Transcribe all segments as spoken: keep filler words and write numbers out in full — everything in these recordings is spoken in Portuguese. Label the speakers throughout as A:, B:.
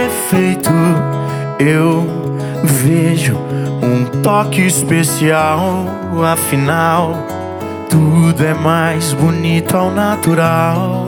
A: defeito eu vejo um toque especial. Afinal, tudo é mais bonito ao natural.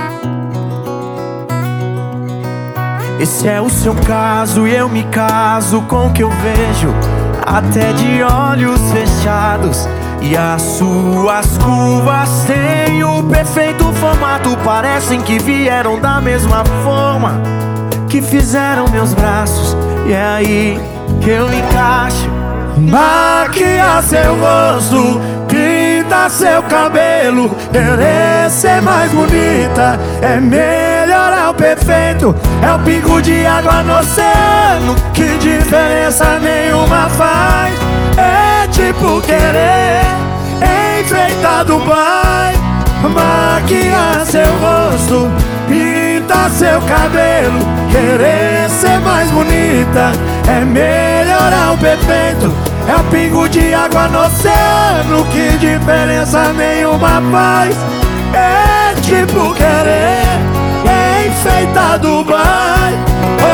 A: Esse é o seu caso e eu me caso com o que eu vejo, até de olhos fechados. E as suas curvas têm o perfeito formato, parecem que vieram da mesma forma que fizeram meus braços. E é aí que eu encaixo. Maquia seu rosto, pinta seu cabelo, querer ser mais bonita é melhorar o perfeito. É o pingo de água no oceano, que diferença nenhuma faz. É tipo querer enfeitar Dubai. Maquia seu rosto, pinta seu cabelo, querer ser mais bonita é melhorar o perfeito. É o pingo de água no oceano, que diferença nenhuma faz. É tipo querer enfeitar Dubai. Oh,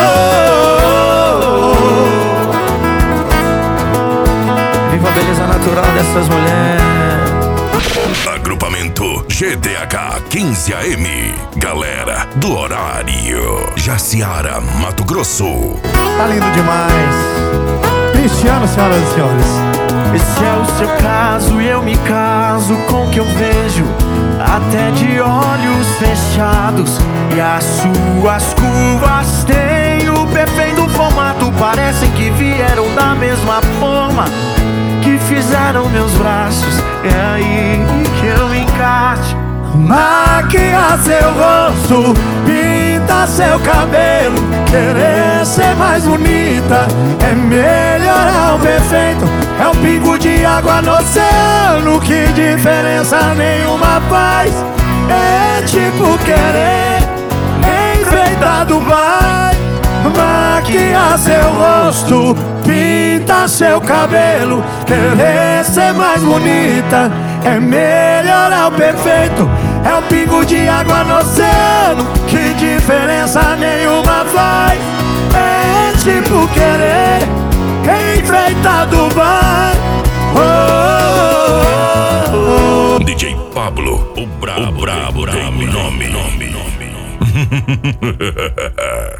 A: oh, oh. Viva a beleza natural dessas mulheres.
B: Agrupamento G D H quinze A M, galera do horário, Jaciara, Mato Grosso.
C: Tá lindo demais. Cristiano, senhoras e senhores.
A: Esse é o seu caso e eu me caso com o que eu vejo, até de olhos fechados. E as suas curvas têm o perfeito formato, parecem que vieram da mesma forma que fizeram meus braços. É aí que eu me encaixo. Maquia seu rosto, pinta seu cabelo, querer ser mais bonita é melhorar o perfeito. É o pingo de água no oceano, que diferença nenhuma faz. É tipo querer enfeitar Dubai. Maquia seu rosto, pinta seu cabelo, querer ser mais bonita é melhorar o perfeito. É o pingo de água no oceano, que diferença nenhuma faz. É tipo querer enfeitar Dubai. Oh, oh, oh.
B: D J Pablo, o brabo, o brabo, nome, nome, nome, nome.